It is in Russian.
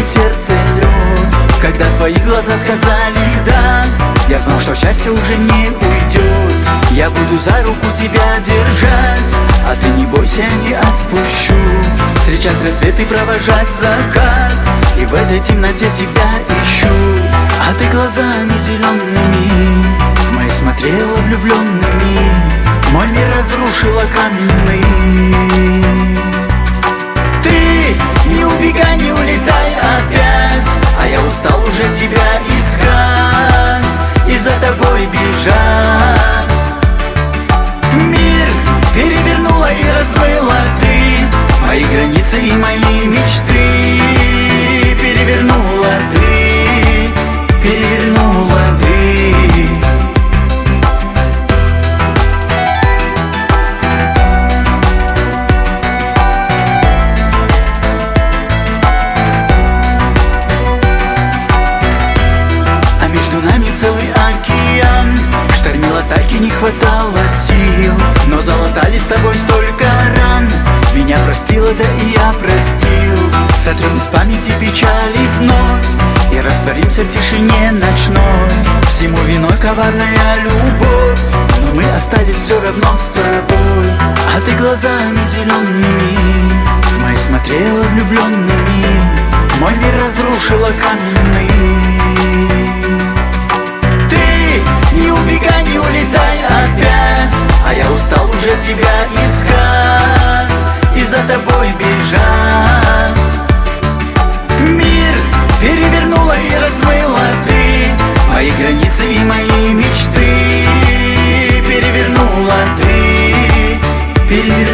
сердце лед. Когда твои глаза сказали «да», я знал, что счастье уже не уйдет. Я буду за руку тебя держать, а ты не бойся, не отпущу. Встречать рассвет и провожать закат, и в этой темноте тебя ищу. А ты глазами зелеными в мои смотрела влюбленными. Мой мир разрушила каменный. Ты не убегай, не улетай опять, а я устал уже тебя искать и за тобой бежать. Мир перевернула и размыла ты мои границы и мои мечты. Перевернула ты, перевернула ты. А между нами целый океан, штормило, так и не хватало сил. Но залатали с тобой столько ран, меня простила, да и я простил. Сотрем из памяти печали вновь и растворимся в тишине ночной. Всему виной коварная любовь, но мы остались все равно с тобой. А ты глазами зелеными в мои смотрела влюбленными. Мой мир разрушила каменный. Не убегай, не улетай опять, а я устал уже тебя искать и за тобой бежать. Мир перевернула и размыла ты мои границы и мои мечты. Перевернула ты, перевернула.